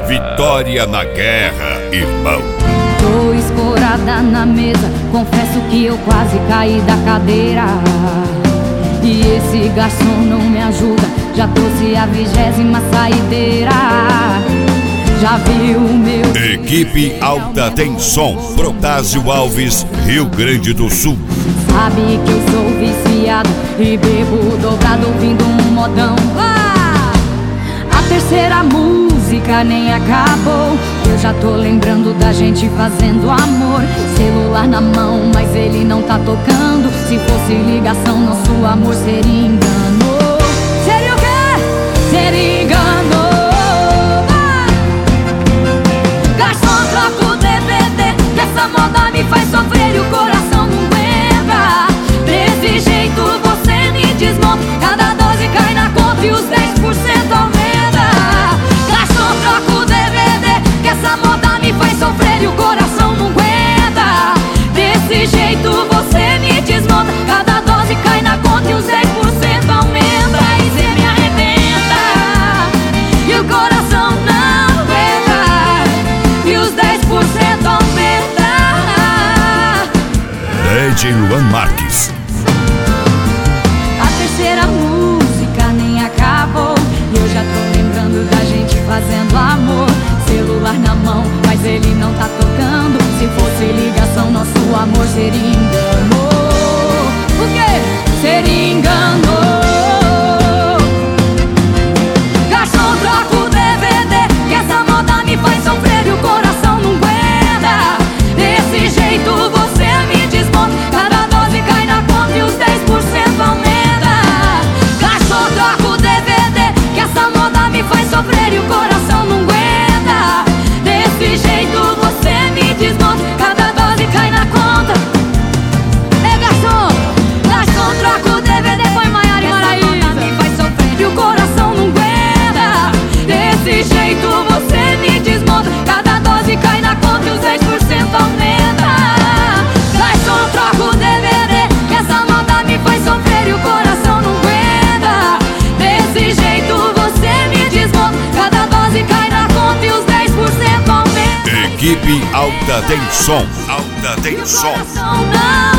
Vitória na guerra, irmão. Tô escorada na mesa, confesso que eu quase caí da cadeira. E esse garçom não me ajuda, já trouxe a 20ª saideira. Já viu o meu... Equipe Alta Tensão, Protásio Alves, Rio Grande do Sul. Sabe que eu sou viciado e bebo dobrado ouvindo um modão. A terceira música nem acabou, eu já tô lembrando da gente fazendo amor. Celular na mão, mas ele não tá tocando. Se fosse ligação, nosso amor seria engano. Seria o quê? Seria engano. Garçom, troca o DVD, que essa moda me faz sofrer e o coração não aguenta. Desse jeito você me desmonta, cada dose cai na conta e os 10% aumenta. Garçom, troca o DVD, que essa moda me faz sofrer e o coração não aguenta. Desse jeito você me desmonta, cada dose cai na conta e os 10% aumenta. E cê me arrebenta e o coração não aguenta, e os 10% aumenta. Ed Luan Marques. A terceira música nem acabou, e eu já tô lembrando da gente fazendo amor. Celular na mão, mas ele não tá tocando. Se fosse ligação, nosso amor seria engano. O quê? Seria engano. Garçom, troca o DVD, que essa moda me faz sofrer e o coração não aguenta. Desse jeito você me desmonta, cada dose cai na conta e os 10% aumenta. Garçom, troca o DVD, que essa moda me faz sofrer e o coração não aguenta. Desse jeito você me desmonta, cada dose cai na conta. Ei, garçom, garçom, troca o DVD, põe Maiara e Maraísa, me faz sofrer e o coração não aguenta. Desse jeito você me desmonta, cada dose cai na conta e os 10% aumenta. Garçom, troca o DVD, que essa moda me faz sofrer e o coração não aguenta. Desse jeito você me desmonta, cada dose cai na conta e os 10% aumenta. Equipe Alta Tensão, Alta Tensão. Coração não